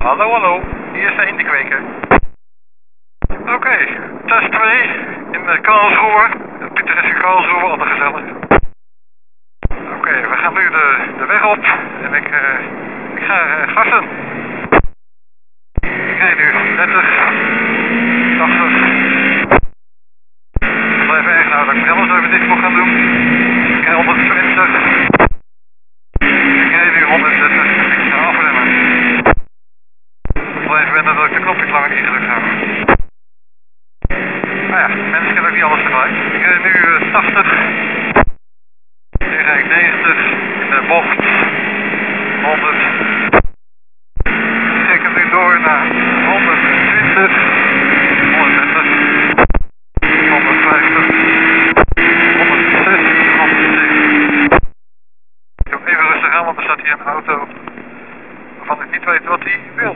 Hallo, hallo. Hier is de eendekweker. Oké, test 2 in Karlsruhe. Pittoreske Karlsruhe, altijd gezellig. Oké, we gaan nu de weg op en ik ga gassen. Ik rijd nu 30, 80. Ik blijf erg nou dat ik mezelf even dicht moet gaan doen. Ik rijd 120. Ik rijd nu 130. Ik ga afremmen. Ik blijf wennen dat ik de knopjes langer niet gedrukt heb. Nou ja, mensen kennen ook niet alles tegelijk. Ik rijd nu 80. Nu rijd ik 90 in de bocht. 100. Ik trek hem nu door naar 120. 130. 150. 160. 170. Ik doe even rustig aan, want er staat hier een auto waarvan ik niet weet wat hij wil.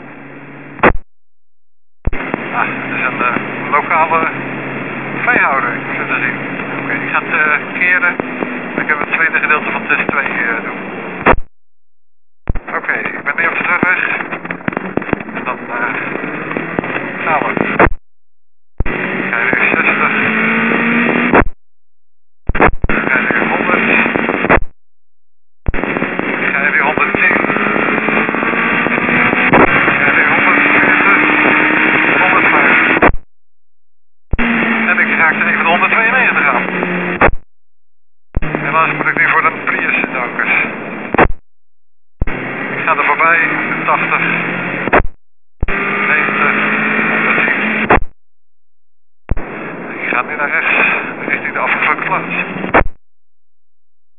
Ah, het is een lokale veehouder, ik moet het zien. Oké, ik ga het keren. Ik heb het tweede gedeelte van test 2 doen. Oké, ik ben nu op de terugweg. En dan gaan we. Ik ga nu 60. Ik ga nu 100. Ik ga nu 110. Ik ga nu 140. 150. En ik raakte even de 192 aan. Helaas moet ik nu voor de Prius in de akkers. Ik ga er voorbij, 80.